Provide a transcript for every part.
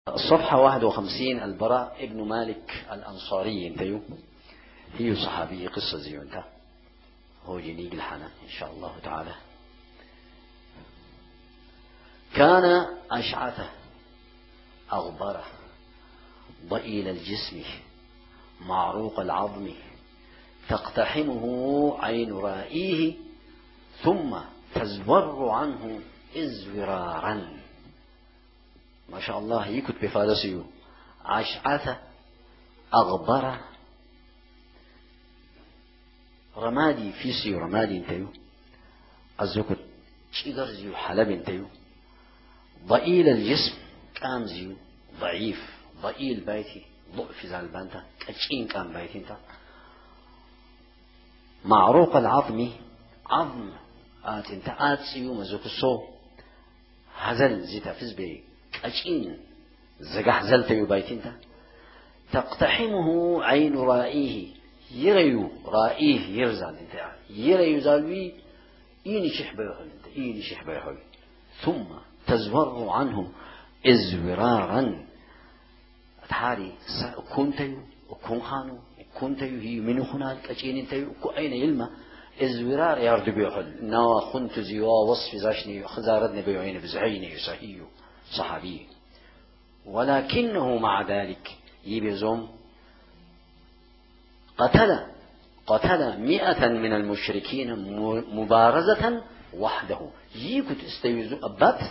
الصفحة 51. البراء ابن مالك الأنصاري انتيو هي صحابي قصة زيونتا هو جنيق الحنا إن شاء الله تعالى. كان أشعث أغبر ضئيل الجسم معروق العظم تقتحمه عين رائيه ثم تزور عنه ازورارا. ما شاء الله يكت بفارسيو أشعث أغبر رمادي فيسيو رمادي انتيو الزكت شيدر زيو حلب انتيو ضئيل الجسم كام زيو ضعيف ضئيل بايتي ضعف زالبانتا كتشين كام بايتي انتا معروق العظم عظم انتا سيو مزوك الصو هزل زيتا فز بي كتشين زقح زلتيو بايتي انتا تقتحمه عين رائيه يريو رائيه يرزال انتا يريو زالوي إيني شحبه انت إيني شحبه ثم تزور عنه ازورارا تحاري كنتيو وكون خانو كنتيو هي منو خنال كأجين انتيو أين يلما ازورار يارد بيحل نوا خنت زيوا وصف زاشني خزاردني بيعين بزعيني صحيح صحابي ولكنه مع ذلك يبزم قتل 100 من المشركين مبارزة وحده يكت استيوزو أبات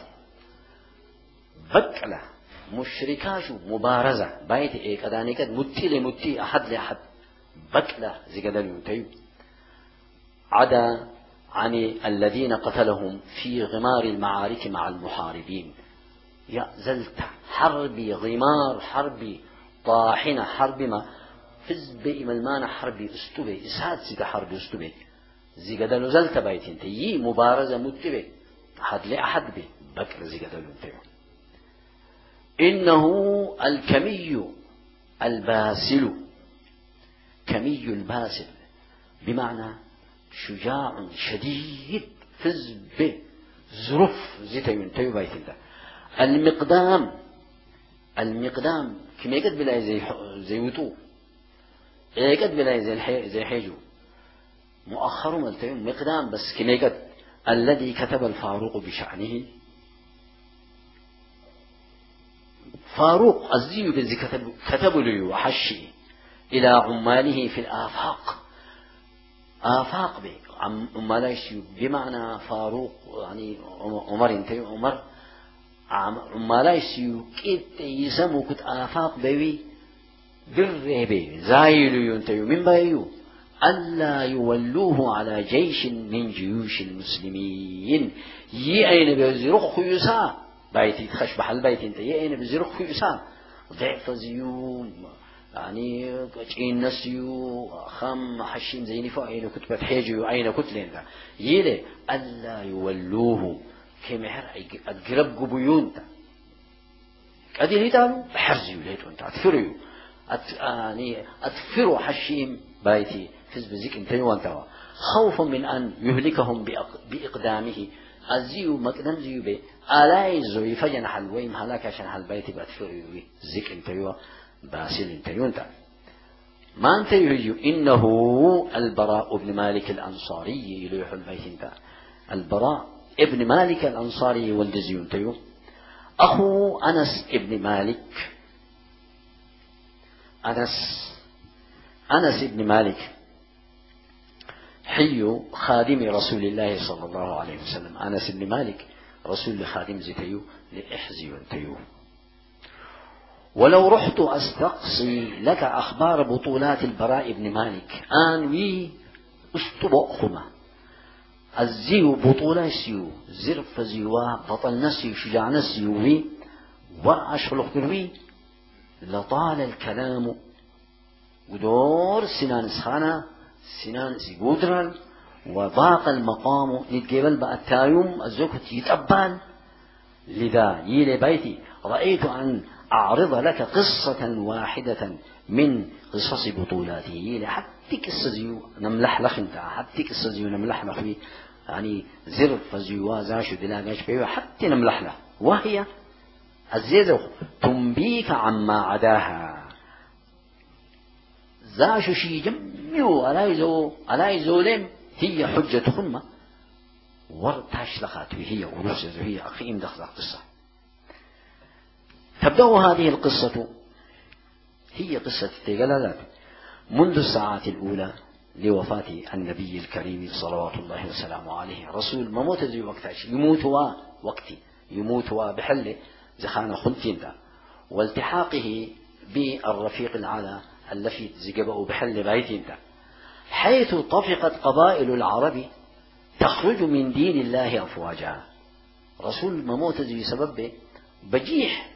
بكلا مشركاشو مبارزة بايت ايك ادانيكت متي لمتي احد لأحد بكلا زيقدل ينتيو عدا عن الذين قتلهم في غمار المعارك مع المحاربين. يا زلت حربي غمار حربي طاحنة حربي ما فز بي ملمان حربي استبي اسهاد زيك حربي استبي زيقدل زلت بايت انتي مبارزة متي احد لأحد بي بكلا زيقدل ينتيو. إنه الكمي الباسل كمي الباسل بمعنى شجاع شديد فز به زرف زيتا ينتهي بايتندا. المقدام كما يقد بلا زي وطو يقد بلا زي حيجو مؤخر ملتهي مقدام بس كما يقد الذي كتب الفاروق بشأنه فاروق الزيو الذي كتب لي وحشي إلى عماله في الآفاق آفاق به عمالايشيو بمعنى فاروق يعني عمر انتي عمر عمالايشيو كيت يسمو كت آفاق بيوي بالرهبي زايلو ينتيو من بايو ألا يولوه على جيش من جيوش المسلمين أين بيزرق خيسا بايتي تخش بحال بايتي انت أين بيزرق خيسا ضعف زيوم يعني كأين نسيو خم حشين زيني فأين كتبت حيجيو أين كتلين ذا يلي ألا يولوه كمحر أتقرب قبيون أدي ليتانو بحرزيو ليتو انت أتفريو يعني أتفروا حشيم بايتي فز بزيك انتي وانتوا خوفا من أن يهلكهم بإقدامه الزيو مقدم زيو بي آلاي زوي فجن حلوين هلاك عشان حلبايتي بأتفريو زيك انتيو باسل انتيو انت ما انتيو إنه البراء ابن مالك الأنصاري يلوح البيت انت البراء ابن مالك الأنصاري والدزيو انتيو أخو أنس ابن مالك أنس ابن مالك حي خادم رسول الله صلى الله عليه وسلم. أنس ابن مالك رسول خادم زيتيو لإحزي وانتيو. ولو رحت أستقصي لك أخبار بطولات البراء ابن مالك آنوي استبقهما الزيو بطولة سيو زرف زيوا بطل نسيو شجاع نسيو وأشغل قروي لطال الكلام ودور سنان سخانة سنان سيقودران وضاق المقام نتقبل بقى التايم الزوكت يتقبل. لذا يلي بيتي رأيت أن أعرض لك قصة واحدة من قصص بطولاته يلي حتى قصة زيو نملح لخ انت حتى قصة زيو نملح لخ يعني زرف زيوا زاشو دلاغاش بيو حتى نملح له وهي الزيزو تنبيك عما عداها زاشو شي جميو ألاي زولم هي حجة خنمة ورتاش لخات وهي ورسز وهي أخيم دخل قصة. تبدأ هذه القصة هي قصة التجلالات منذ الساعات الأولى لوفاة النبي الكريم صلوات الله وسلامه عليه. رسول ما موت زي وقتاش يموت بحله زخانة خلتين دا والتحاقه بالرفيق العلى اللفيت زقبه بحل بايتين دا حيث طفقت قبائل العرب تخرج من دين الله أفواجا. رسول ما موت زي سبب بجيح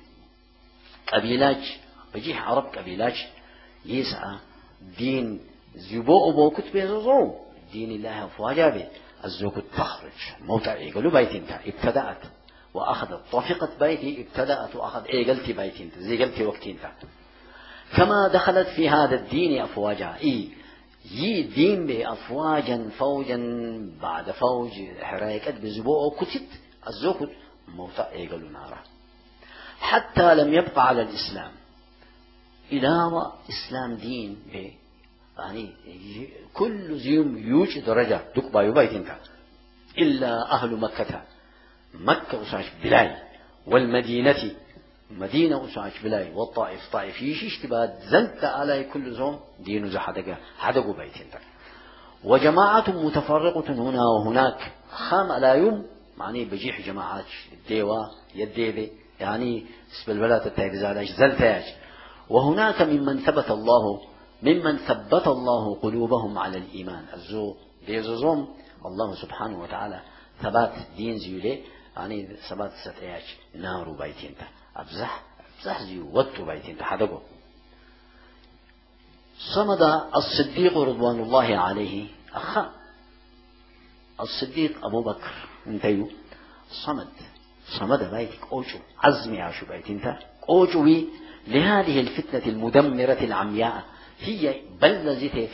عرب قبيلاج يسعى دين زبوء بو كتب زوم دين الله أفواجا به الزوكت تخرج موتى يقولوا بيتين ابتدأت وأخذت طفقت بيتي ابتدأت وأخذ قلتي بيتين زي قلتي وقتين كما دخلت في هذا الدين أفواجا يي دين بأفواجا فوجا بعد فوج حرايكت بزبوء كتت الزوكت موتى يقولوا نارا حتى لم يبقى على الإسلام إلى إسلام دين يعني كل يوم يوجد درجة دقبا يبايتين إلا أهل مكة وسعش بلاي والمدينة مدينة وسعش بلاي والطائف طائف يشيش تباد زنت على كل زوم دين حدقوا بيتين وجماعة متفرقة هنا وهناك خام على يوم معني بجيح جماعات الديوة يديبي يعني اسم البلاد التايرزادش زلتاج وهناك ممن ثبت الله قلوبهم على الإيمان ديزوزوم الله سبحانه وتعالى ثبات دين زيولي يعني ثبات ستعيش نار بيتين أبزح زيو وطو بيتين حدقوا. صمد الصديق رضوان الله عليه الصديق أبو بكر انتيو صمد بيتك أوجو عزمي عشو بيتين أوجوي لهذه الفتنة المدمرة العمياء هي بلزته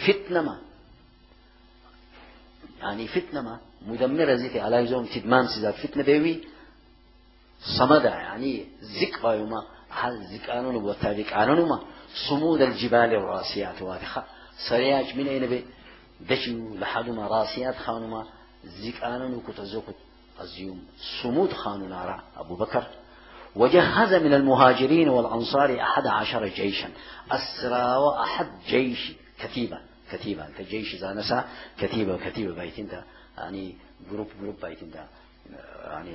فتنة مدمرة زيتي على يوم تدمان سيزات فتنة بيوي صمد يعني زكبا يوما هل زكانون وتابك عنونما صمود الجبال الراسيات واضحة سرياج من أين بي دشوا لحدما راسيات خانوما زكانون وكتزوكت الزيوم صمود خانونا أبو بكر وجهز من المهاجرين والأنصار 11 جيشا أسرى وأحد جيش كتيبة أنت جيش زانسا كتيبة بيتين ده يعني جروب بيتين ده يعني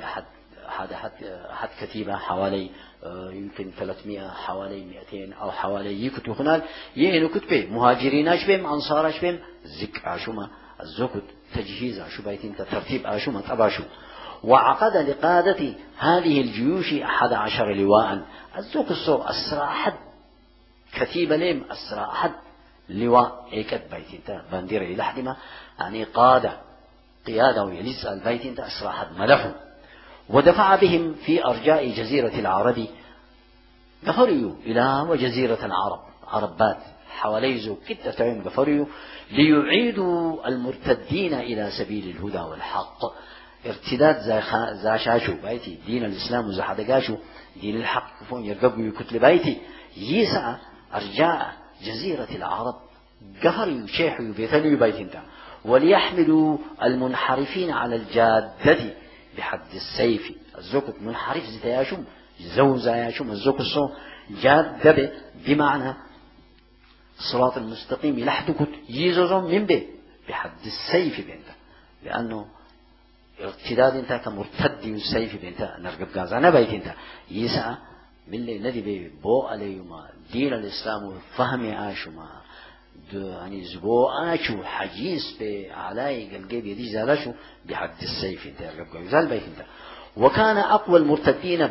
أحد كتيبة حوالي يمكن 300 حوالي 200 أو حوالي يكتو هنال يهنو كتبه مهاجرين أشبهم أنصار أشبهم زك عشوما الزكت تجهيز عشو بيتين ترتيب عشوما تباشو وعقد لقادة هذه الجيوش 11 لواء الزوك الصو أسرى أحد كتيبة لهم أسرى أحد لواء ايكت بيتين باندير لحدما يعني قيادة ويليس البيتين أسرى أحد ملفه ودفع بهم في أرجاء جزيرة العرب غفريوا إلى وجزيرة عربات حواليزو كده تعين غفريوا ليعيدوا المرتدين إلى سبيل الهدى والحق ارتداد زاشاشو بيتي دين الإسلام وزحدقاشو دين الحق كفون يرقبوا يكتل بيتي يسعى أرجاء جزيرة العرب قهروا شيحوا بيتنوا بيتين وليحملوا المنحرفين على الجادة بحد السيف الزوكت منحرف زتياشم زوزاياشم الزوك الصو جادة بمعنى الصراط المستقيم لحدكت يزوزهم من به بحد السيف بنت لأنه ارتداد انت كمرتد السيف بنت نرقب غازانا بيت انت يسعى من اللي ندي بي بو عليهما دين الإسلام وفهم عاشما يعني زبو آشو حجيس بعلاي قلقيب يدي زالاشو بحد السيف انت رقب غازال بيت انت. وكان أقوى المرتدين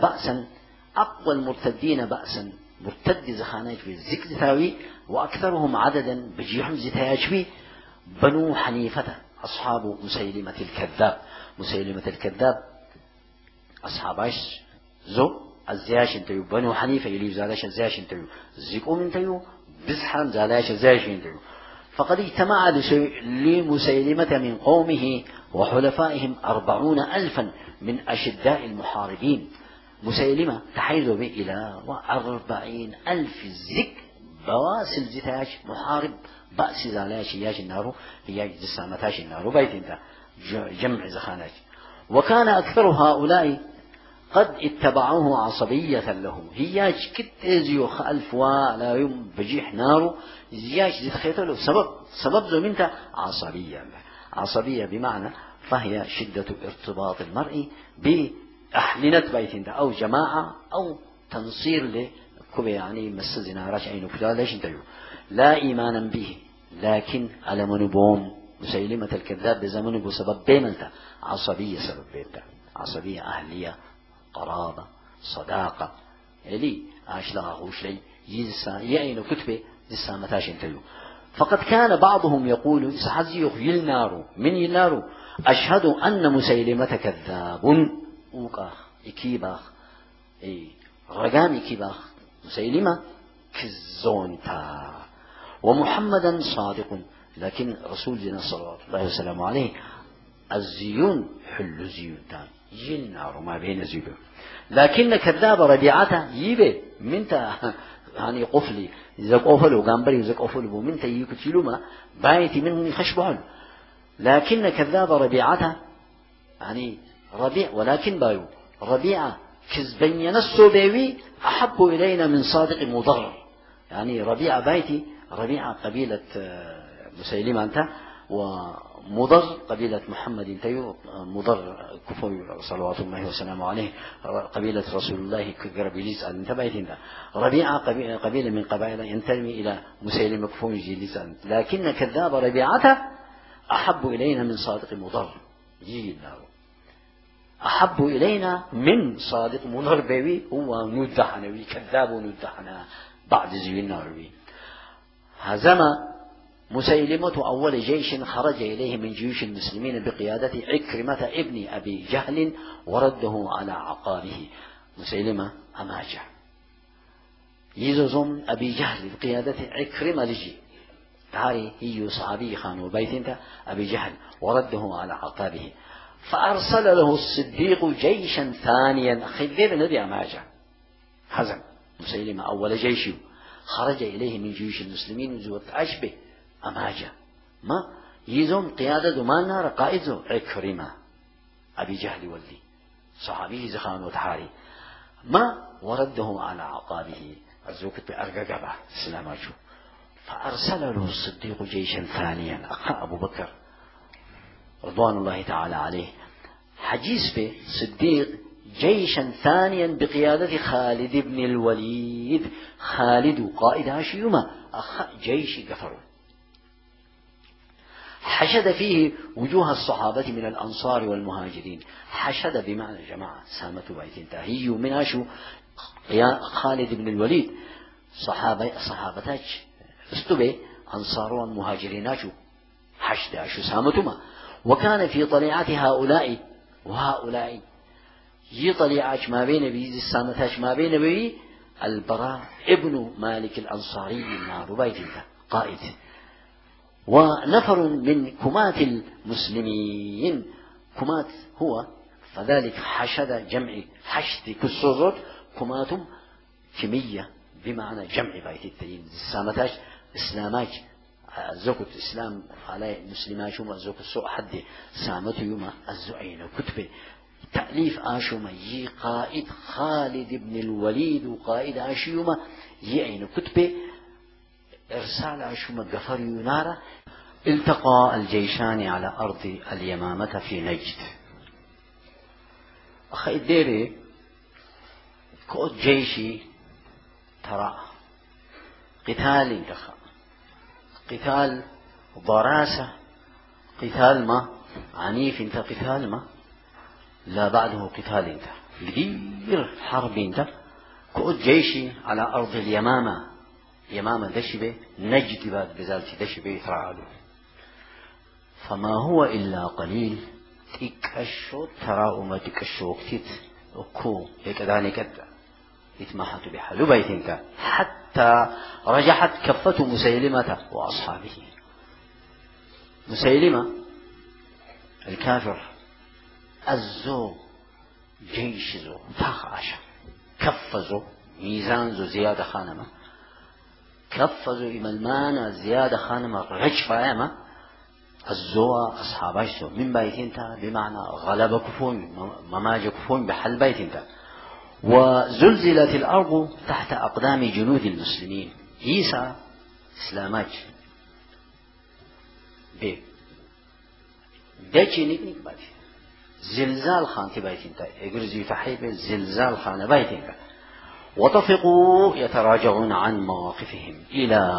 بأسا مرتد زخانات في الزكر تاوي وأكثرهم عددا بجيحهم زتاياشبي بنو حنيفة أصحاب مسيلمة الكذاب أصحاب عيش زو الزياش انتيو بنو حنيفة يليو زالاش الزياش انتيو زيقوم انتيو بزحان زالاش الزياش انتيو فقد اجتمع لمسيلمة من قومه وحلفائهم 40,000 من أشداء المحاربين مسيلمة تحيزوا به إلى 40,000 زك بواسل زتاش محارب بأس زالاش ياج النار هي جسامتاش النار بيت انت جمع زخانات. وكان أكثر هؤلاء قد اتبعوه عصبية له هياج كتزيو خلف ولا يوم بجيح ناره زياج زيت خيطه سبب ذو منت عصبية بمعنى فهي شدة ارتباط المرء بأهلنة بيت أو جماعة أو تنصير لكبه يعني مسزنا راش عينه كذا ليش انتيو لا إيمانا به لكن على منبوم مسيلمة الكذاب بزمن بسبب بيملتا عصبية سبب بيتا عصبية أهلية قرابة صداقة إلي أشلغ غوشلي يزسا يعين كتبه زسا متاش انتيو. فقد كان بعضهم يقول سحزيخ يلنارو من يلنارو أشهد أن مسيلمة كذاب أوقاخ إكيباخ رقام إكيباخ مسيلمة كزونتا ومحمدا صادق. لكن رسول جنا صلى الله عليه وسلم عليه الزيون حل زيونتان يلنارو ما بين زيبه. لكن كذاب ربيعته يبه منتا يعني قفلي إذا قفلوا قامبري إذا قفلوا منتا يكتلوا ما بايتي من خشبان. لكن كذاب ربيعته يعني ربيع ولكن بايو ربيعة كذبين ينسوا بيوي أحب إلينا من صادق مضر. يعني ربيعة بايتي ربيعة قبيلة مسيلمة أنت ومضر قبيلة محمد انتيو مضر كفوي صلوات الله وسلامه عليه قبيلة رسول الله كقربيليس أنت بايت انت ربيعة قبيلة من قبائل ينتمي إلى مسيلمة كفوي جيليس أنت. لكن كذاب ربيعته أحب إلينا من صادق مضر جيلنا أحب إلينا من صادق مضر بيوي هو ندحنا كذاب وندحنا بعد زينا روي. هزم مسيلمة أول جيش خرج إليه من جيوش المسلمين بقيادة عكرمة ابن أبي جهل ورده على عقابه. مسيلمة أماجه يزوزم أبي جهل بقيادة عكرمة لجي هاري هي صحابي خان وبيت انت أبي جهل ورده على عقابه. فأرسل له الصديق جيشا ثانيا خذير ندي أماجه. هزم مسيلمة أول جيش خرج إليه من جيوش المسلمين وزوت أشبه أماجة ما يزوم قيادة ما نار قائده عكرمة أبي جهل ولي صحابي زخان وتحاري ما ورده على عقابه الزوكت بأرقبه سلاماته. فأرسل له الصديق جيشا ثانيا أخا أبو بكر رضوان الله تعالى عليه حجيس به صديق جيشا ثانيا بقيادة خالد بن الوليد. خالد قائد هاشيمة أخا جيش كفر حشد فيه وجوه الصحابة من الأنصار والمهاجرين. حشد بمعنى جماعة سامة بيت تهي من أشو خالد بن الوليد صحابتاج استبه أنصار والمهاجرين أشو حشد أشو سامتما. وكان في طليعة هؤلاء وهؤلاء يطلعاش ما بين بيز السامتاش ما بين بي البراء ابن مالك الأنصاري النار بيت قائد ونفر من كمات المسلمين. كمات هو فذلك حشد جمع حشد كسوزوت كماتم كمية بمعنى جمع بيت التين السامتاش إسلاماش زوكت إسلام على مسلماش وما زوكت سوء حد سامته يوم الزعين كتبه تأليف آشوما يي قائد خالد بن الوليد وقائد آشيوما يعين كتبه إرسال آشوما قفر ينارة. التقى الجيشان على أرض اليمامة في نجد. أخي الديري كود جيشي ترى قتال انتخى قتال ضراسة قتال ما عنيف انت قتال ما لا بعده قتال انت كبير حرب انت كود جيشي على أرض اليمامة. يمامة دشبه نجد بعد بذلك دشبه يترعاله. فما هو إلا قليل تكشو ترى وما تكشو كتيت وكو هيك داني كده يتمحط بحلو بيتك حتى رجحت كفة مسيلمة وأصحابه. مسيلمة الكافر الزو جيش زو تاخ عشا كفزوا ميزان زو زيادة خانمة كفزوا إمالمانا زيادة خانمة رجفة أما الزوا أصحاباش سو من بايتين تا بمعنى غلب كفون مماج كفون بحل بيتين تا وزلزلت الأرض تحت أقدام جنود المسلمين عيسى إسلاماج بي دجي نيك باش زلزال خان تبايتين تا يجرزي فحيب زلزال خان بايتين تا وطفقوا يتراجعون عن مواقفهم إلى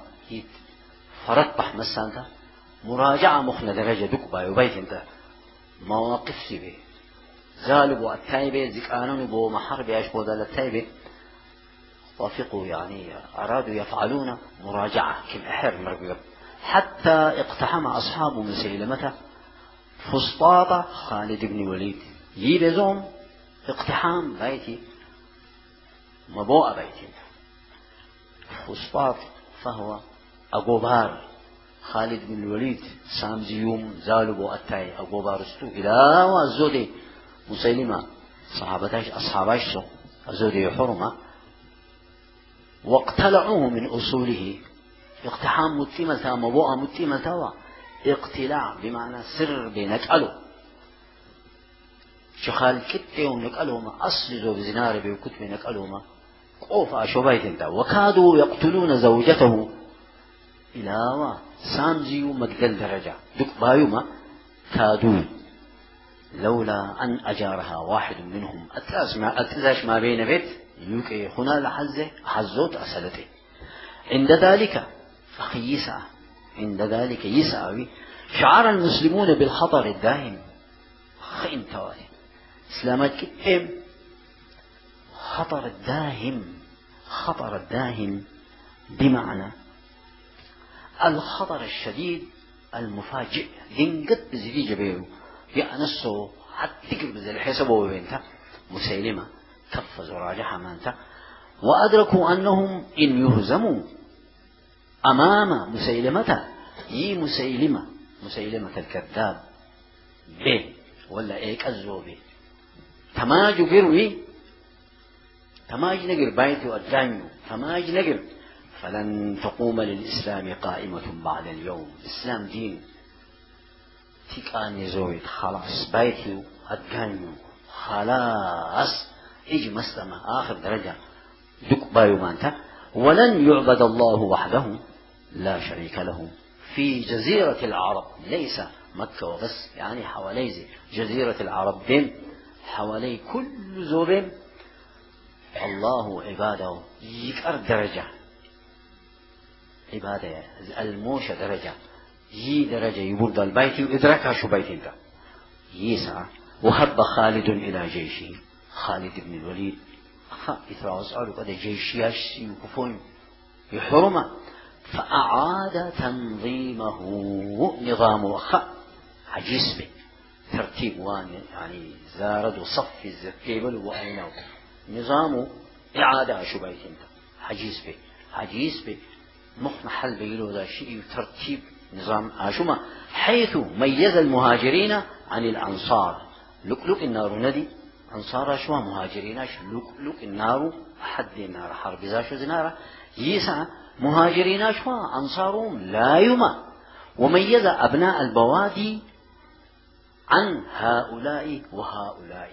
فرطح مسانتا مراجعة مخنا درجة دكبا يبايتين تا مواقف سبي زالبوا التايبة زكانون بو محر بياش بودال التايبة طفقوا يعني أرادوا يفعلون مراجعة كم أحر مرقب حتى اقتحم أصحاب مسيلمة فسطاط خالد بن الوليد يبزوم اقتحام بيتي مبوء بيتي فسطاط فهو أقوبار خالد بن الوليد سامزيوم زالبو التاي أقوبار استو إلى وزودي مسيلمة صحابتاش أصحاباش سو زودي حرمة واقتلعوه من أصوله اقتحام متيمة مبوء متيمة اقتلاع بمعنى سر بنكأله شخال كتهم نكألهما أصل زو بزنار بكتب نكألهما قوفا شبايت انت وكادوا يقتلون زوجته إلى سامزيو مقدل درجة دك بايوما كادوا لولا أن أجارها واحد منهم أتلاش ما بين بيت يوكي هنا لحزة حزوت أسلته عند ذلك فخي يسعى عند ذلك يسعى شعر المسلمون بالخطر الداهم خين توالي إسلامات كتب خطر الداهم بمعنى الخطر الشديد المفاجئ ينقط بزي جبيرو يأنسه حتى تكر بزي الحساب وبينته مسيلمة كفز وراجح مانته وأدركوا أنهم إن يهزموا أمام مسيلمة مسيلمة الكذاب به ولا إيك الزوبي تماج قروي تماج نقر بايت وأدانيو تماج نقر فلن تقوم للإسلام قائمة بعد اليوم الإسلام دين تيكان يزويت خلاص بايتي وأدانيو خلاص إيجي مسلمة آخر درجة دك بايو مانتا ولن يعبد الله وحده لا شريك له في جزيرة العرب ليس مكة وبس يعني حوالي جزيرة العرب بين حوالي كل زوبين الله عباده يكر درجة عبادة الموشة درجة درجة يبرد البيت وإدراكها شو بيت انت يسعى وهب خالد إلى جيشه خالد بن الوليد إثراء قالوا قد جيشياش يكفون يحرمه فأعاد تنظيمه نظامه عجيز به ترتيب وان يعني زارد وصف الزكيبل وأينه نظامه إعادة شو بيت انت عجيز به مخنا حل بيلو ذا شيء ترتيب نظام عاشوما حيث ميز المهاجرين عن الأنصار لك النار ندي أنصار شو مهاجرين لك النار حد النار حرب ذا زنارة يسعى مهاجرين شو أنصارهم لا يما وميز أبناء البوادي عن هؤلاء وهؤلاء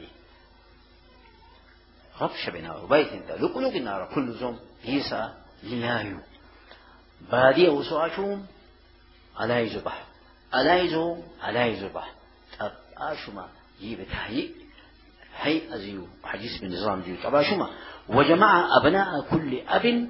غفش بنار بيت انت لك النار كل زوم يسعى ليايو بادية وسواشهم على يزبح على يزبح طب آشما يبت هي أزيو حديث بالنظام ديو طب آشما وجمع أبناء كل أب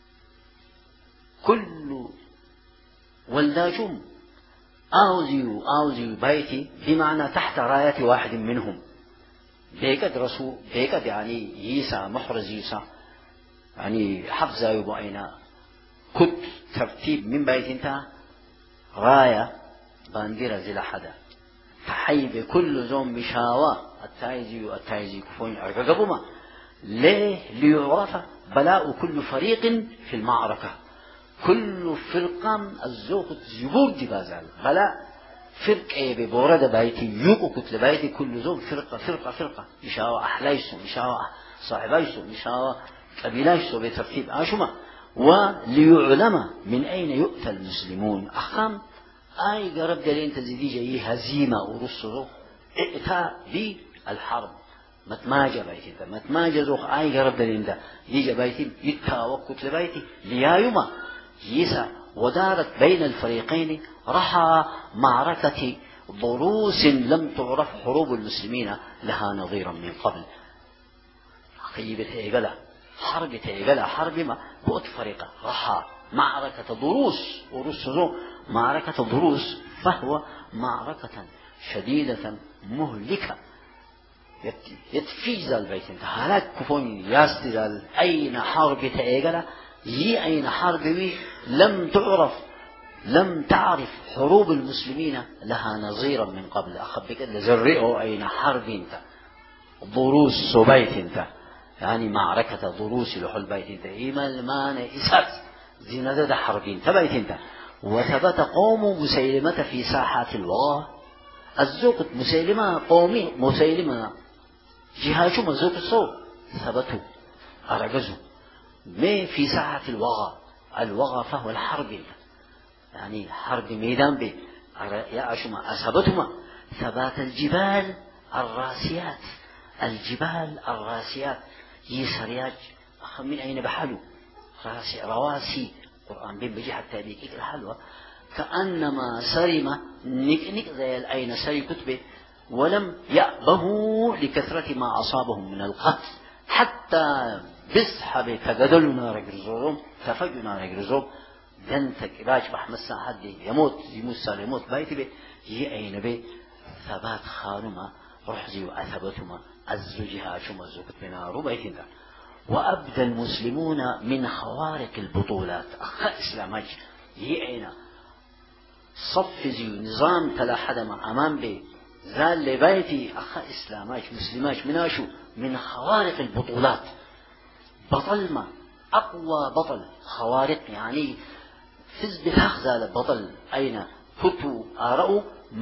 كل ولداجم أوزيو بيتي بمعنى تحت راية واحد منهم بيكد رسول بيكد يعني يسا محرز يسا يعني حفظة يبعينا كت ترتيب من بيت انت راية بانديرة زي لحدا تحيب كل زوم بشاوة التايزي كفون أرقبما ليه ليعرف بلاء كل فريق في المعركة كل فرقة الزوق زبور دي بازال بلاء فرقة ببورد بيتي يوكو كتل بيتي كل زوم فرقة بشاوة أحلايسو بشاوة صاحبايسو مشاوا قبيلايسو بترتيب عاشما وليعلم من أين يؤتى المسلمون أخام أي قرب دلين تزيدي جاي هزيمة ورسله ائتى بالحرب متماجة بيتي ده متماجة زوخ أي قرب دلين ده يجي بيتي يتاوكت لبيتي ليايما يسا ودارت بين الفريقين رحى معركة ضروس لم تعرف حروب المسلمين لها نظيرا من قبل. خيبة هيقلة حرب تيقلة حرب ما بؤت فريقة رحى معركة ضروس ورسزو معركة ضروس فهو معركة شديدة مهلكة يتفيز البيت انت هلاك كفون ياستدال أين حرب تيقلة أين حرب لم تعرف لم تعرف حروب المسلمين لها نظيرا من قبل. أخبك اللي زرئوا أين حرب انت ضروس صبيت انت يعني معركة ضروس لحل بيت انت إيما المان إسات زينة حربين تبيت انت. وثبت قوم مسيلمة في ساحات الوغى الزوقت مسيلمة قومي مسيلمة جهاجو مزوق الصوت ثبتوا أرجزوا ما في ساحة الوغى. الوغى فهو الحرب يعني حرب ميدان به يا أشما أثبتهما ثبات الجبال الراسيات. الجبال الراسيات يسرياج من أين بحلو راسي رواسي القرآن بيجي حتى بيك الحلوة كأنما سرم نك زي الأين سري كتبه ولم يأبه لكثرة ما أصابهم من القتل حتى بسحب كجدلنا رجرزوم تفجنا رجرزوم دنتك باج بحمسا حد يموت يموت يموت بايت به أين به ثبات خانما رحزي وأثبتهما الزجها شما زوكت بنارو بيتنا. وأبدى المسلمون من خوارق البطولات أخا إسلامج يعينا صف زي نظام تلا حدا ما أمام به زال لبيتي أخا إسلامج مسلماج مناشو من خوارق البطولات. بطل ما أقوى بطل خوارق يعني فز بالحق زال بطل أين فتوا آرأوا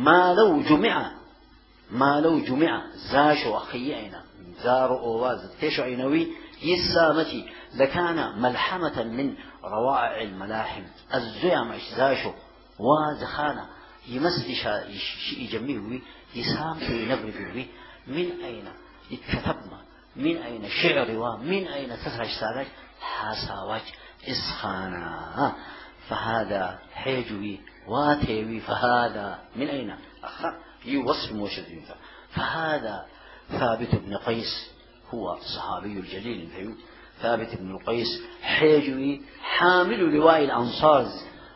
ما لو جمع زاشوا أخي أين زاروا أواز تيشو عينوي يسامتي لكان ملحمة من روائع الملاحم الزيام زاشو وزخانة يمسلي شيء جميل يسام في نبري من أين يتكتبنا من أين شعر ومن أين تسرج سالج حاساوج إسخانا فهذا حيجوي واتيوي فهذا من أين أخر يوصف موشد فهذا ثابت بن قيس هو الصحابي الجليل الفيوم ثابت بن القيس حيجوي حامل لواء الأنصار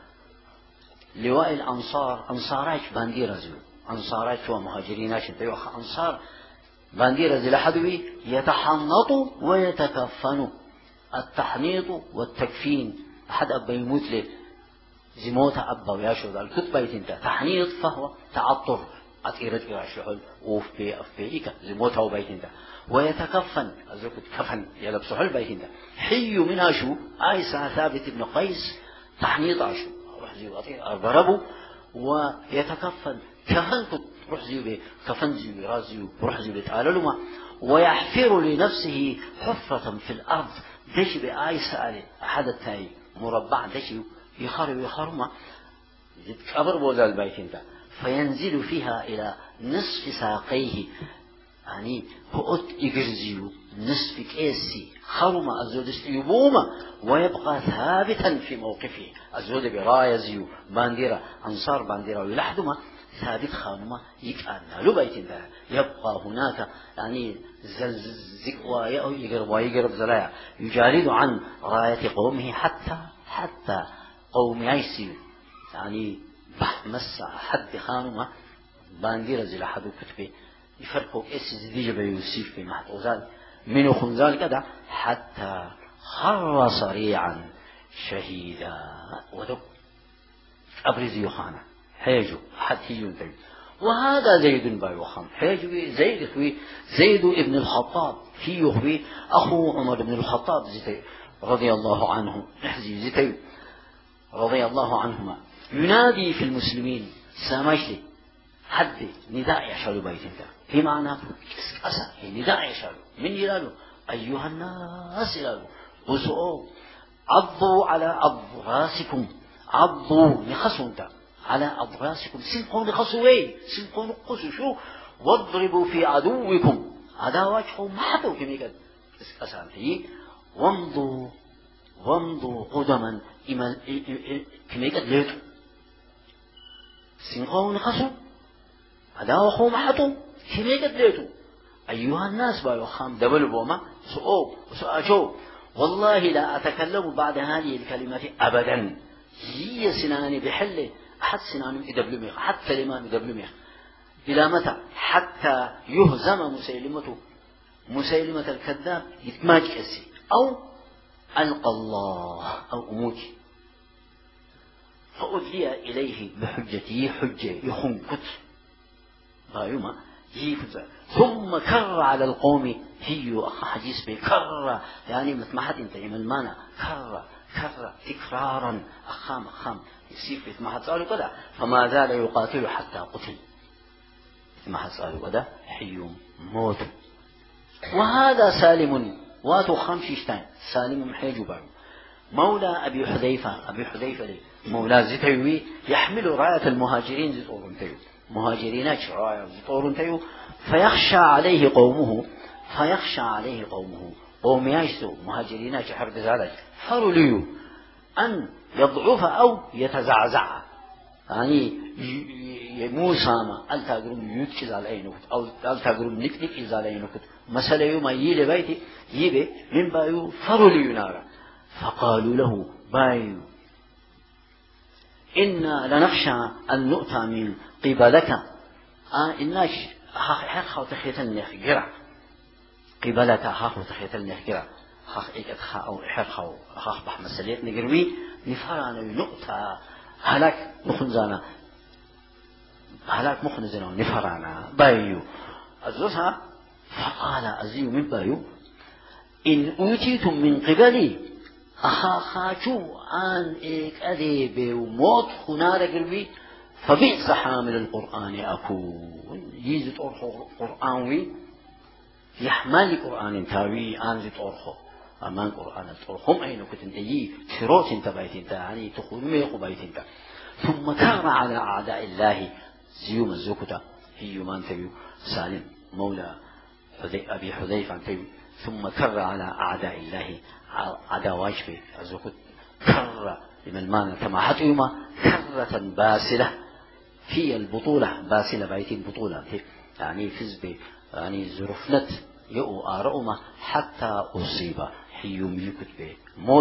لواء الأنصار أنصاراج باندير زيو أنصاراج هو مهاجريناش بيوخ أنصار باندير زي لحدوي يتحنط ويتكفن. التحنيط والتكفين أحد أبا يموت له زموت أبا وياشو ذا الكتبة يتنتا تحنيط فهو تعطر أطيرت إراشحل وفي إيكا زموتها وبيتنتا ويتكفن أزوكت كفن يلبسه حل بيتنتا حي منها شو آيسا ثابت ابن قيس تحنيط عشو رحزي وأطير ضربوا ويتكفن كفن رحزي بكفنزي ورازي ورحزي بتعاللما ويحفر لنفسه حفرة في الأرض دش بآيسا أحد التاي مربع دش يخرم يتكبر بوزا البيت ده فينزل فيها إلى نصف ساقيه يعني بؤت إجرزيو نصف كيسي خرم الزود يبوما ويبقى ثابتا في موقفه الزود براية زيو بانديرة أنصار بانديرة ويلحدما ثابت خانما يكأن لبيت ده يبقى هناك يعني زلزق ويقرب زلايا يجارد عن راية قومه حتى قوم يعيسي يعني بحمس حد خانما بانديرة زي لحدو كتبه يفرقوا زديجة بيوسيف في محطوزات منو خنزال كذا حتى خر صريعا شهيدا ودب أبرز يوخانا حيجو حتى ينتج. وهذا زيد بايوخان حيجو زيد ابن الخطاب في يخبي أخو عمر بن الخطاب زيتي رضي الله عنه نحزي زيتي رضي الله عنهما ينادي في المسلمين سامجلي حد نداء يشعر بيت انت في معنى أسا نداء يشعر من جلاله أيها الناس إلى وسؤوا عضوا على أضراسكم، عضوا نخسونتا على أضراسكم، سنقوا نخسوي سنقوا نقصوا شو، واضربوا في عدوكم عداواتكم محطوا كميكا أسانتي، وامضوا قدما كميكا ليتو سنقوا نخسوا عداواتكم محطوا كميكا ليتو. أيها الناس بايو خام دبل بوما سؤال والله لا أتكلم بعد هذه الكلمات أبدا، هي سناني بحله أحد سناني يدبلميخ حتى الإمام يدبلميخ إلى متى؟ حتى يهزم مسيلمة الكذاب يتماج كسي أو ألقى الله أو أموت. فأدلي إليه بحجته حجة يخنكت بايوما ثم كر على القوم، هي حديث بكر يعني مثمحت انت المانا كر تكرارا أخام يصير في مثمحت سؤال كذا، فما زال يقاتل حتى قتل. مثمحت سؤال كذا حي موت. وهذا سالم واتو خمشتين سالم محيج بارو مولى أبي حذيفة لي مولى زيتيوي يحمل راية المهاجرين زيتورون تيو مهاجرين راية زيتورون تيو، فيخشى عليه قومه قوم يجسوا مهاجرين حرب زالج فرليو أن يضعف أو يتزعزع، يعني موسى ما ألتاقرم يتكز على أي نكت أو ألتاقرم نكز على أي نكت مثلا يوم يلي بيتي يبي من بايو فرليو نارا، فقالوا له بايو إنا لنخشى أن نؤتى من قبلك إناش حق تخيتن نخجرة قبلك حق تخيتن نخجرة حق إيكت أو حق حق بح مسليت نجروي نفرنا نؤتى هلاك مخنزانا نفرنا بايو أزوسها. فقال أزيو من بايو إن أوتيتم من قبلي أخاخاچو أن إيك أذيب وموت خنار قلبي فبئس حامل القرآن أكون يزد أرخو قرآنوي يحمل قرآن تاوي أنزد أرخو أمان قرآن أرخم أين كنت يي شروط انت بيت انت يعني تقول ميقو بيت انت. ثم كان على أعداء الله زيوم الزكتا هي من تبيو سالم مولى أبي حذيفة تبيو. ثم كر على أعداء الله عداواج في الزكت كر لمن المعنى كما حتيما كرة باسلة في البطولة باسلة بيتين بطولة يعني فزب يعني زرفنت يؤو آرؤما حتى أصيب حيوم يكت به موت.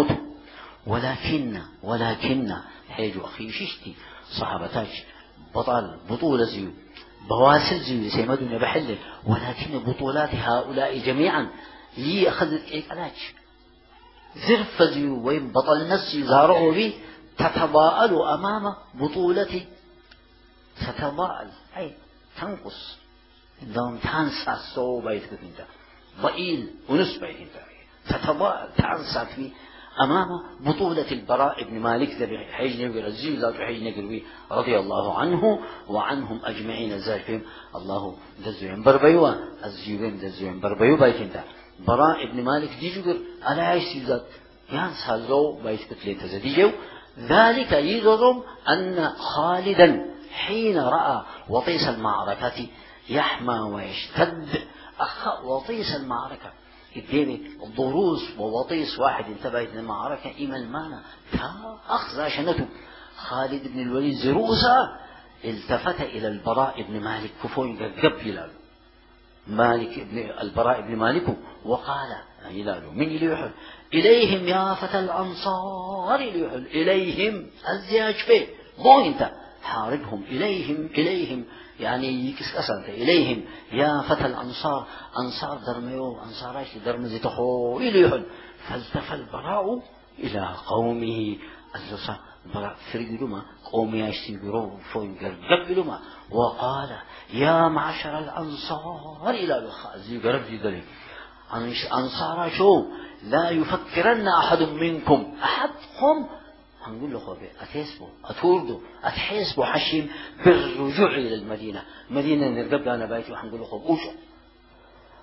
ولكن حيجو أخي ششتي صحابتاش بطولة زيو بواسل زيو سيمدون بحله، ولكن بطولات هؤلاء جميعا لي أخذت إيك علاج زرف زيو وين بطل نسي زارعوا بي تتضاءل أمام بطولتي تتضاءل أي تنقص عندهم تنسى الصوب بيتك انت ضئيل ونص بيت انت تتضاءل تنسى في أمام بطولة البراء بن مالك ذي حيج نبي رزيل ذات حيج نبي رضي الله عنه وعنهم أجمعين زاجهم الله دزوين بربيوا الزيوين دزوين بربيوا بيت انت براء بن مالك ديجور على عيش ذات ينسى الزو بيت كتلين تزديجو ذلك يزرم أن خالدا حين رأى وطيس المعركة يحمى ويشتد وطيس المعركة قدامي ضروس ووطيس واحد انتبهت للمعركة إما المعنى أخذ شنته خالد بن الوليد زروسا التفت إلى البراء بن مالك كفوين قبل مالك ابن البراء بن مالك وقال هلاله من يلوحل إليهم يا فتى الأنصار يلوحل إليهم الزياج فيه مو انت حاربهم إليهم يعني يكسكسنت إليهم يا فتى الأنصار أنصار درميو أنصاراش درمزي تخو يلوحل. فالتفى البراء إلى قومه الزصا براء فرقلما قومي يشتبروا فوين قبلما وقال يا معشر الأنصار إلى الخازي قرب ذلك أنصار شو لا يفكرن أحد منكم أحدكم هنقول له خوفي أتحسبوا أتوردوا أتحسبوا حشيم بالرجوع إلى المدينة نرقب أنا بايتي وحنقول له خوف أوشو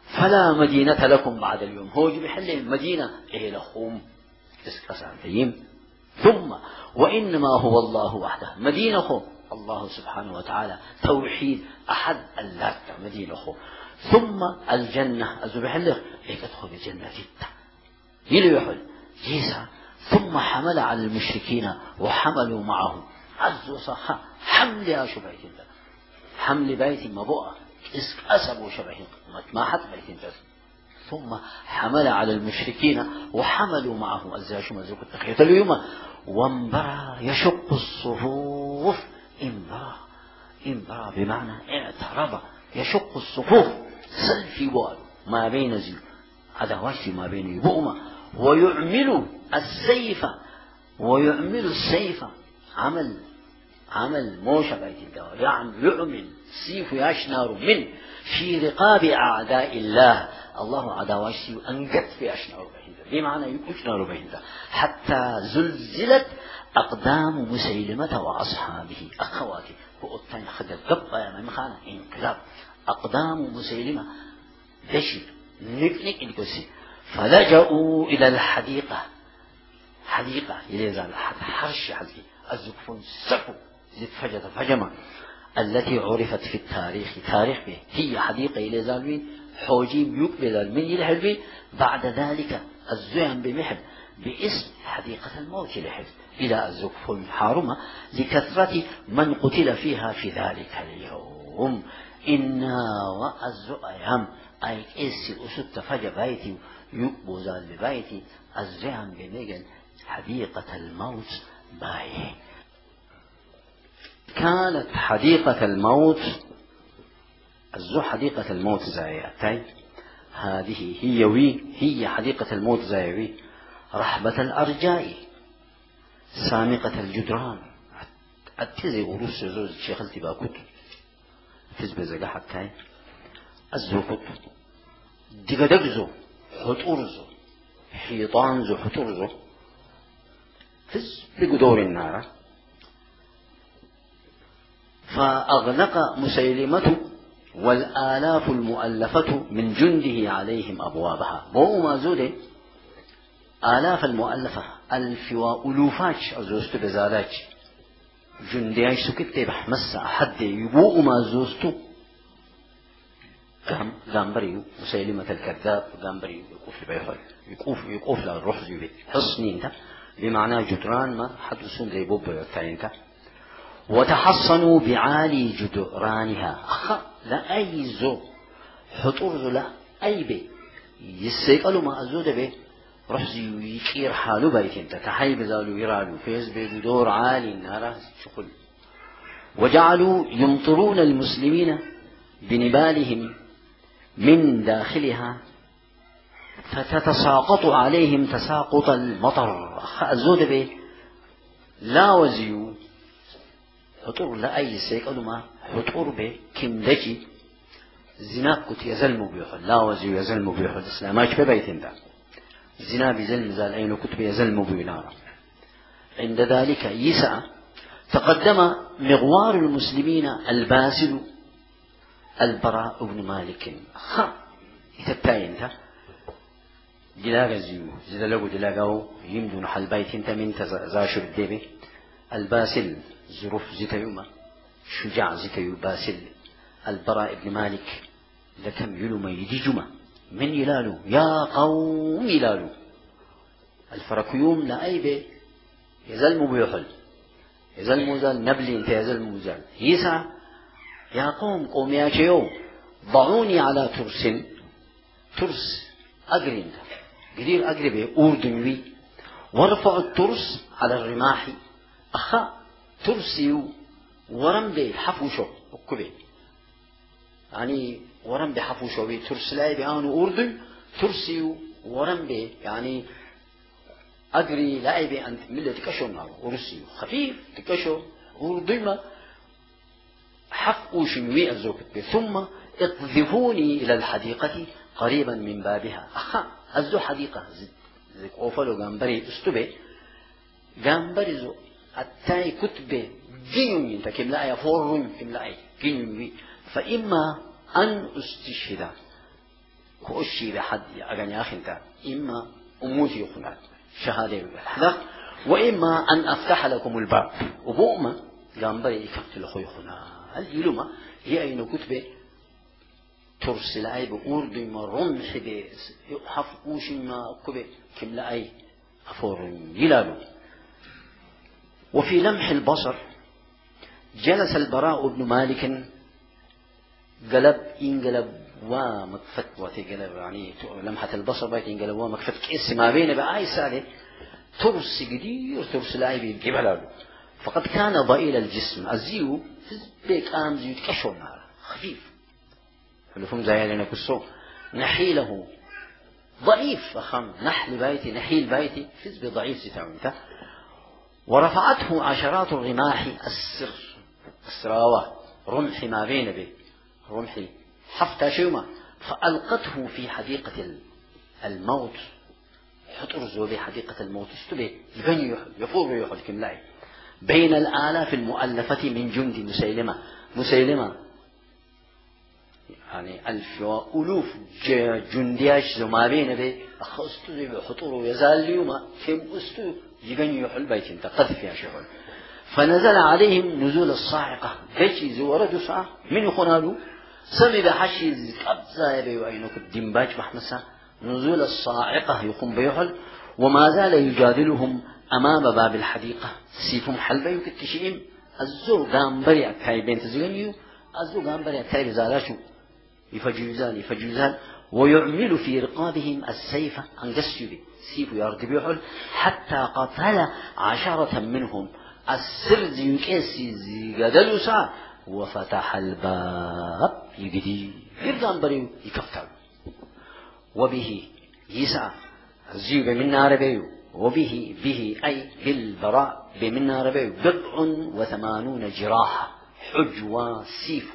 فلا مدينة لكم بعد اليوم. هو بحل المدينة إيه لهم اسكسانتين. ثم وإنما هو الله وحده مدينة الله سبحانه وتعالى توحيد أحد اللات مدينة. ثم الجنة أزبحلق إيه تدخل الجنة جدا يلي يحل جيسا. ثم حمل على المشركين وحملوا معه عزو صحا حمل يا شبهة الله حمل بيت مبوء أسبوا شبهه ما حد بيت جزم. ثم حمل على المشركين وحملوا معه الزاش مزوك التخيط اليوم وانبرى يشق الصفوف. انبرى بمعنى اعترب يشق الصفوف سلفي وال ما بين زيو هذا واشي ما بين يبؤما ويعمل السيف عمل موشى بيت الدواء يعمل سيف يشنار من في رقاب أعداء الله عداوة سيف أنقذ في أشنار بهنده بمعنى يشنار بهنده حتى زلزلت أقدام مسيلمة وأصحابه. أخواتي وقلتين خدت قبة يا مخانا انقلاب أقدام مسيلمة دشي نكنك الكسي فلجأوا إلى الحديقة إلى ذلك حرش حلقي الزكفون سفو زد فجمة التي عرفت في تاريخ به هي حديقة إلى ذلك حوجيم يقبل من الحلبي. بعد ذلك الزيان بمحل باسم حديقة الموت لحل إلى الزكفون حارمة لكثرة من قتل فيها في ذلك اليوم. إنا وأزعيام أي إسي أسد فجبايتي يقبل ببايتي الزيان بمجل حديقة الموت باي. كانت حديقة الموت حديقة الموت زاياتي هذه هي حديقة الموت زايوي رحبة الأرجاء سامقة الجدران أتزي أروس زوج الشيخ التباكت تزبزق حتى الزوكت دقدقزو حطورزو حيطانزو حطورزو بقدور النار. فأغلق مسيلمة والآلاف المؤلفة من جنده عليهم أبوابها. مو ما زود آلاف المؤلفة ألف وألوفات أزوست بزادات جندي سكت بحمس أحد يبوء ما زوستو غامبريو مسيلمة الكذاب غامبريو يقوف للروح زيوبي حصنين بمعنى جدران ما حدثون زي بوب يتعينك. وتحصنوا بعالي جدرانها لا أي زو حطور لا أي بي يسيقلوا ما أزود بي روح زيو يكير حالو بيتين تحي بزالو يرالو فيز بي دور عالي نارا شكل. وجعلوا يمطرون المسلمين بنبالهم من داخلها فتتساقط عليهم تساقط المطر. الزود به لا وزيو حطور لا أي سيقلوا ما حطور به كم دجي زنا كت يزلموا بيحل لا وزيو يزلموا بيحل الإسلامات ببيتين دا زنا بزلم زال أين كتب يزلموا بينارا. عند ذلك يسعى تقدم مغوار المسلمين الباسل البراء بن مالك يتباين تا جلاغ زيو زدلقوا جلاغاو يمدون حل بيت انت من تزاشر الدبي الباسل ظروف زيتيوما شجاع زيتيو باسل البراء بن مالك لكم يلوم يدجما من يلالو يا قوم يلالو الفركيوم لا أي بي يزلموا بيحل يزلموا زال نبلي انت يزلموا زال يسعى يا قوم يا شيو ضعوني على ترس أجرين قدير أقربه أردنوي وارفعوا الترس على الرماح ترسيو ورم به حفوشو أكبه يعني ورم به حفوشو بي ترس لاي بيانو أردن ترسيو ورم به يعني أجري لاي بي أنت ملة تكشو نار ورسيو خفيف تكشو أردن حفوش مئة الزوكت ثم اقذفوني إلى الحديقة قريبا من بابها أزدو حديقة زي أوفلو غامبري استبه غامبري زو التاي كتبه جنون تكيم لا يفورون كم لا جنون فإما أن استشهد كوشي بحد أغني أخي أنت إما أموتي يخنات شهادة بالحذر وإما أن أفتح لكم الباب وبؤما جنبري يكفت لخوي خنا اليلوما هي أين كتبه ترسل أي بأورد ما رمح بيس يحفقوش ما كبه كم لا أي أفور يلالو. وفي لمح البصر جلس البراء بن مالك قلب إنقلب ومكفت وتقلب يعني لمحة البصر بيت إنقلب ومكفت كيس ما بين بأي سالة ترس قدير ترس لاي بالجبل فقد كان ضئيل الجسم الزيو بيك آم زيو تكشو نار خفيف فلفهم زيالنا كسو نحيله ضعيف أخم نحل بيتي نحيل بيتي فز بضعيف ستاويته ورفعته عشرات الرماح السراوة رمح ما بين به رمحي حفت شوما فألقته في حديقة الموت يحطرزه بحديقة الموت اشتبه يغني يفور يحل كملاي بين الآلاف المؤلفة من جند مسيلمة يعني ألف وألوف جندياش زما بين به أخذت بحطوره يزال اليوم كم أستو يغني يحل بيت انت قذف يا شغل فنزل عليهم نزول الصاعقة بيشي زورد ساعة من يخنالو سمي بحشي قبضة يبيو أينك الدنباج محمسة نزول الصاعقة يقوم بيحل وما زال يجادلهم أمام باب الحديقة سيفهم حلبة يكتشئم الزو غامبري أكاي بين تزغنيو الزو غامبري أكاي بزالاشو يفجوزان ويعمل في رقابهم السيف أنقسيو بي سيف يارد بيحل حتى قتل 10 منهم السرد يكسي زيغدلو سا وفتح الباب يجدي غامبري يكفتر وبه يسعى الزيب من نار بيو وبه أي بالبراء بمن نار بيو 87 جراحة حجوة سيف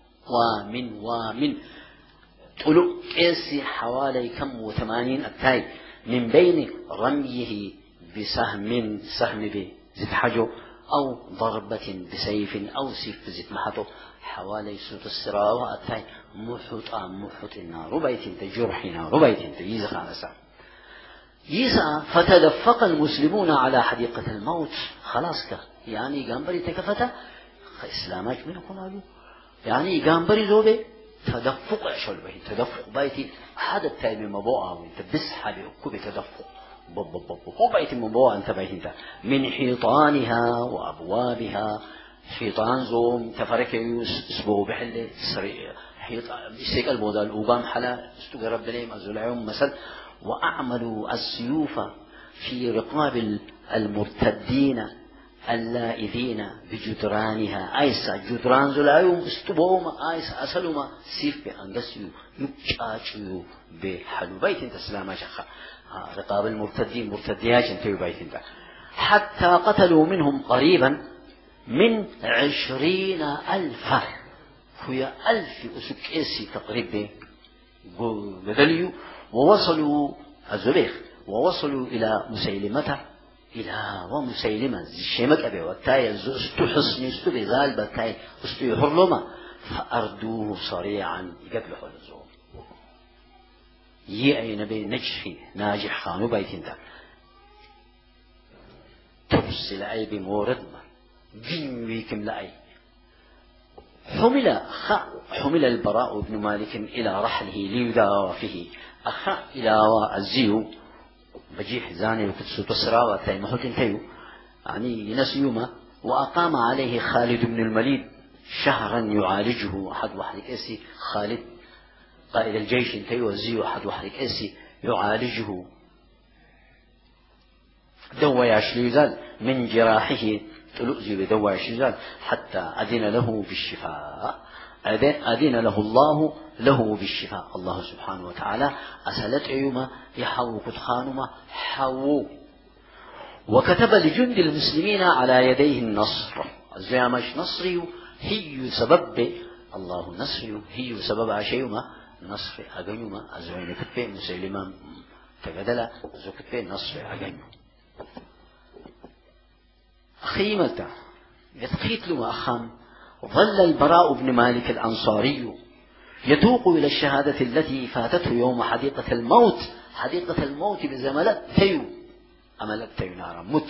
ومن طلق كيسي حوالي كم 80 أتاي من بين رميه بسهم بزيت حجو أو ضربة بسيف أو سيف بزيت محطو حوالي سوط السراوة أتاي محط النار ربيتين تجرحنا ربيتين تيزخ على سعر يسعى فتدفق المسلمون على حديقة الموت خلاص يعني جامبري تكفته إسلامك منه قالوا يعني جامبري زوبي تدفق عشان به تدفق بيتي هذا التايم مبوعة وانت بس حالي كوبي تدفق هو بيت مبوعة انت بيت من حيطانها وأبوابها حيطان زوم تفرك يسبو بحلة سريع حيطان يسيق المودال وقام حلا استقرب دليم أزلعهم مثل وأعملوا السيوف في رقاب المرتدين اللائذين بجدرانها أيسا جدران زلايهم استبوهم أيسا أسلوما سيف بأنقسيو يبشاشيو بحلو بيت انت سلاما شخا رقاب المرتدين مرتدياج انتو بيت انت حتى قتلوا منهم قريبا من 20,000 هي 1000 أسكيسي تقريبا بدليو ووصلوا الزبيخ ووصلوا إلى مسيلمة إلى ومسيلمة الشيمك أبي والتاي استحسني استبذال بالتاي استيحرلما فأردوه صريعا قبل حلزوم يأي نبي نجحي ناجح خانو بيتين دا ترسل أي بموردما جنويكم لأي حمل البراء بن مالك إلى رحله ليداوى فيه أخا إلى الزيو بجيح زاني وكتسو تسرى واتاي محوت انتيو يعني ينسيوما وأقام عليه خالد بن المليد شهرا يعالجه أحد وحرك إسي خالد قائد الجيش انتيو الزيو أحد وحرك إسي يعالجه دوى يعشليزال من جراحه تلؤزي بدوى يعشليزال حتى أذن له بالشفاء أذن له الله له بالشفاء الله سبحانه وتعالى أسألت أيوما يحاو كتخانما حاو وكتب لجند المسلمين على يديه النصر الزيامش نصري هي سبب الله نصري هي سبب عشيوما نصر أغنيوما أزوين كتبه مسلما تقدل زو كتبه نصر أغنيوما أخيمتا يتقيت له أخام ظل البراء بن مالك الأنصاري يتوق إلى الشهادة التي فاتته يوم حديقة الموت. حديقة الموت بزملت تيو أملت تيو نارا مت.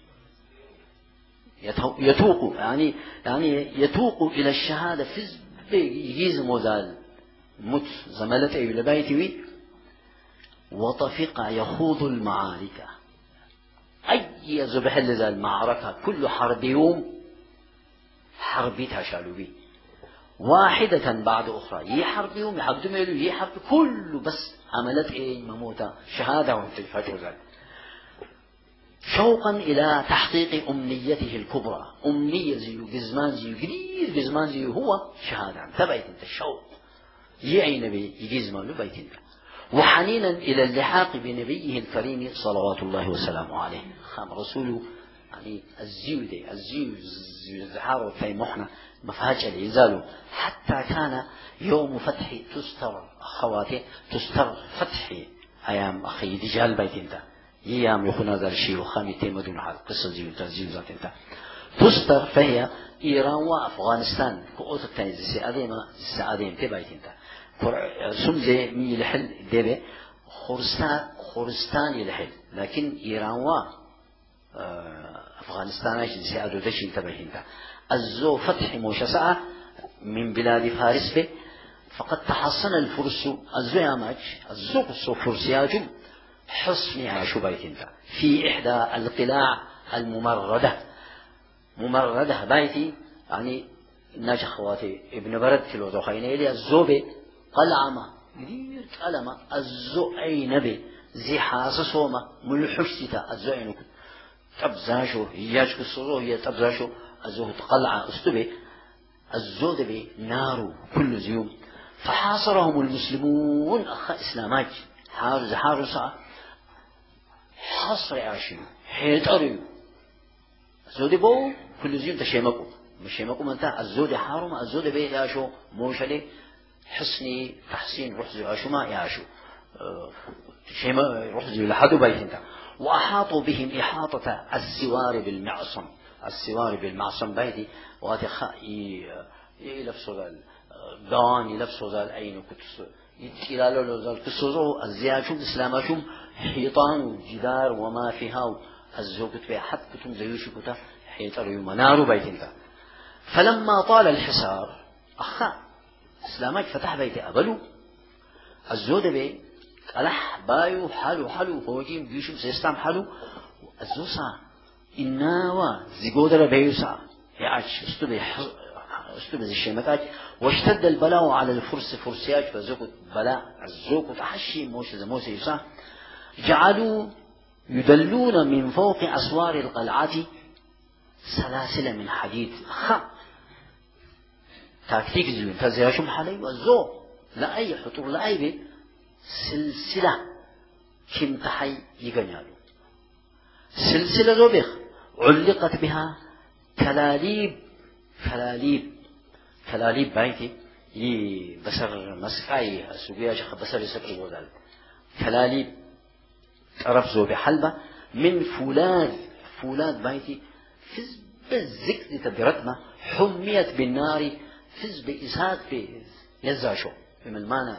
يتوق يعني يتوق إلى الشهادة فز يجيز مزال مت زملت تيو لبايتي وطفق يخوض المعارك. أي زبح لذا المعركة كل حرب يوم حربتها شالوا بي واحدة بعد أخرى. يحرب يوم يحرب ميلو يحرب كله بس عملت إيه مموتة شهادة وانتفاجوا شوقا إلى تحقيق أمنيته الكبرى. أمنية زيو جزمان زيو كبير جزمان زيو هو شهادة تبعت انت الشوق يعي نبي يجزمان له بيت انت. وحنينا إلى اللحاق بنبيه الكريم صلوات الله وسلامه عليه. خام رسوله يعني الزيو الزحار في محنة مفاجأة الإزالة حتى كان يوم فتح تستر أخواته تستر فتح أيام أخي دجال بيت انت يام يخون هذا الشيء وخامي تيمدون على قصة زيو تزيو ذات انت تستر فهي إيران وأفغانستان كؤوت التاني السعادين تبايت انت سمزة مي لحل ديبه خورستان يلحل لكن إيران و أفغانستان ايش زيادة دشين تبايت انت الزو فتح موشساء من بلاد فارس به فقد تحصن الفرس الزو يامج الزو قصو فرسياجم حصن عاشو بيت انت في إحدى القلاع ممردة بيتي يعني الناج خواتي ابن برد كيلو ذوخين إلي الزوبي قلعمة كبير قلمة الزو أي نبي زي حاسسوما ملحشتها الزو أي تبزاشو هياج كسرو هي تبزاشو الزو تقلع أستبي الزو دبي نارو كل زيوم فحاصرهم المسلمون أخ إسلاماج حارس حصر عاشيو حيطريو الزود بو كل زيوم تشيمكو مش شيمكو منتا الزود حارم الزود بي ياشو موشلي حسني تحسين رحزي عاشو ما ياشو شيما رحزي لحدو بيت انت. وأحاطوا بهم إحاطة السوار بالمعصم بيتي واتخاء يلبسوا ذا الدوان يلبسوا ذا الأين وكتس يتلالوا ذا الكسوزو الزياشو الإسلاماشو حيطان وجدار وما فيها الزوجت في حد كتم زيوش كتا حيطر يمنار بيت انت. فلما طال الحصار أخا إسلامك فتح بيت أبلو الزود بي قلح بايو حلو فوجين بيشم سيستام حلو الزوسا إناوا زيقودر بيوسا يعش استبز الشيمتاج. واشتد البلاء على الفرس فرسياج فزوكت بلاء الزوكت حشي موسى زموسى يسا جعلوا يدلون من فوق أسوار القلعة سلاسل من حديد. تاكتيك زيون تزياشم حالي والزو لا أي حطور لا أي بي سلسلة كم تحي يغنيالو سلسلة زوبيخ علقت بها كلاليب بايتي بسر مسكاي السوقيا شخ بسر يسكر بودال كلاليب طرف زوبي حلبة من فولاذ بايتي فز بالزكت تبرتما حميت بالنار فز بإسهاد في يزاشو من المعنى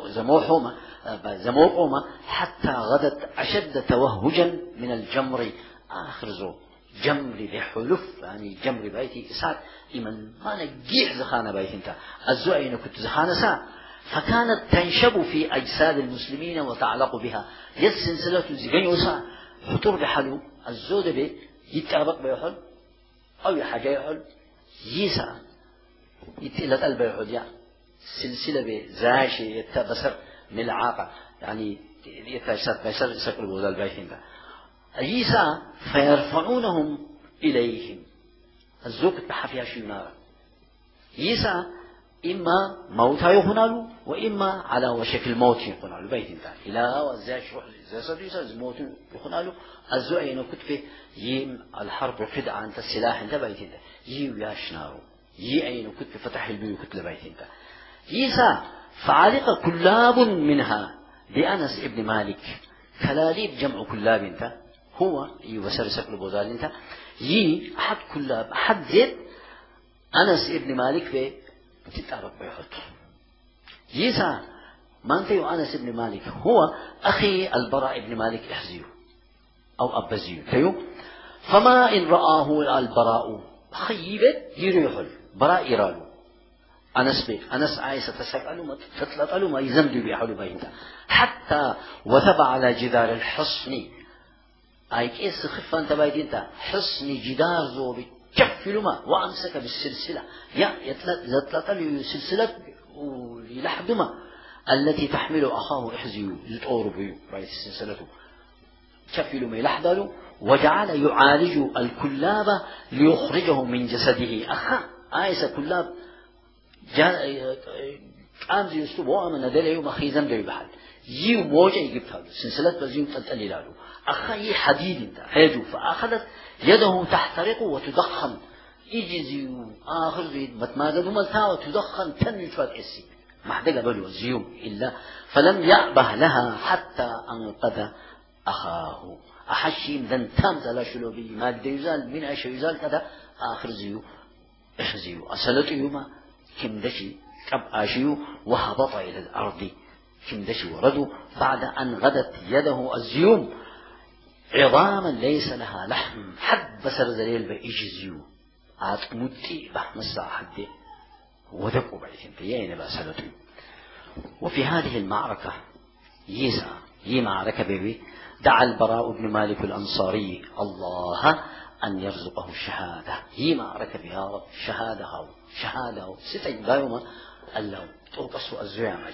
زموحوما حتى غدت أشد توهجا من الجمر. آخر زو جمر بحلف يعني جمر بايتي إسهاد إمن معنى جيح زخانة بايتي انت الزوئين كنت زخانة سا فكانت تنشب في أجساد المسلمين وتعلق بها يسلسلة زغن وسا حطور بحلو الزود به يتابق بيحل أو يحاجة يحل يسا يتقلت قلب يحل يعني سلسلة بزاشي يتبسر ملعاقة يعني يتبسر يسكر بوضع البيتين ده يسا فيرفعونهم إليهم الزوكت بحفيا شنارا يسا إما موتا يخنالو وإما على وشك الموت يخنالو بيت انت إلا وزاش روح زي موت يخنالو الزوئين كتفه يم الحرب خدعة عن السلاح انت بيت انت يو ياشنارو يعين كتفه فتح البيو كتل بيت انت يسا فعلق كلاب منها لأنس ابن مالك كلاليب جمع كلاب انت هو يوسر سكل بوزال انت أحد كلاب أحد زيت أنس ابن مالك في تتابق بيحط جيسا مانتيو أنس بن مالك هو أخي البراء بن مالك إحزيو أو أبزيو تيو. فما إن رآه البراء خيبت يريحل براء يرالو أنس عائشة تسأله ما تطلع ما يزمدوا بيحلو بينتا حتى وثب على جدار الحصن أيك إيش خفان تبايدين تا حصن جدار زوبي كفلوا ما وأمسك بالسلسلة يطلق له سلسلة ولحد ما التي تحمل أخاه إحزيو يتأور بيو رأيت سلسلته كفلوا ما يلحدلوا وجعل يعالج الكلاب ليخرجه من جسده أخا عائشة كلاب قام زي أسلوب وأمن دليل يوم أخيزم دليل بحال يو موجة يجيبها سلسلة بزيوم تنتقل له أخي حديد هيجو فأخذت يده تحترق وتدخن يجي آخر زيد متماجد وملتها وتدخن تنجفت إسي ما حدا قبله الزيوم إلا فلم يأبه لها حتى أنقذ أخاه أحشيم ذن تام تلا شلوبي ما قد يزال من عيش يزال كذا آخر زيو إحزيو أسلت يوما كم دشي كب آشيو وهبط إلى الأرض كم دشي وردوا بعد أن غدت يده الزيوم عظاما ليس لها لحم حد بسر ذليل بإجزيو عاد مدي بحمسة حد وذكوا بعيثين تيين بأسلتو. وفي هذه المعركة يي معركة بيبي دعا البراء بن مالك الأنصاري الله أن يرزقه الشهادة. هي معركة بها رب شهادة ستين دايما اللهم ترقصوا الزيامج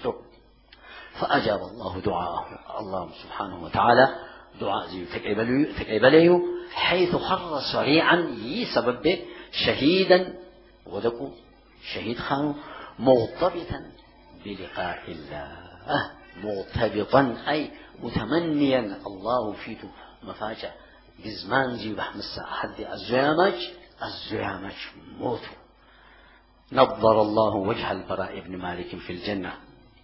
فأجاب الله دعاءه الله سبحانه وتعالى دعاء زي تقبله حيث خر سريعا سبب شهيدا ودكو شهيد خانو مرتبطا بلقاء الله مرتبطا أي متمنيا الله فيتو مفاجأة بزمان زي بحمس حد الزيامج موتو. نظر الله وجه البراء بن مالك في الجنة.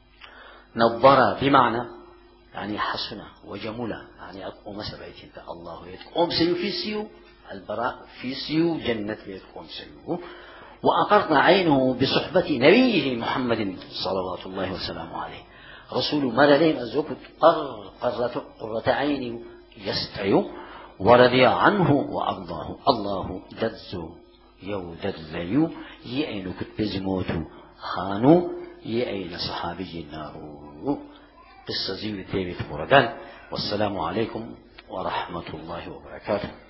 نظر بمعنى يعني حسنة وجملة يعني أقوم سبعين الله يتقوم سيو في سيو البراء في سيو جنة يتقوم سيو. وأقرنا عينه بصحبة نبيه محمد صلوات الله وسلامه عليه رسول ملالين الزوكت قرة عينه يستعيو ورضي عنه وأرضاه الله دزو يو دليو يأين كتبزموتو خانو يأين صحابي النار قصة زيو الديبت مرقال. والسلام عليكم ورحمة الله وبركاته.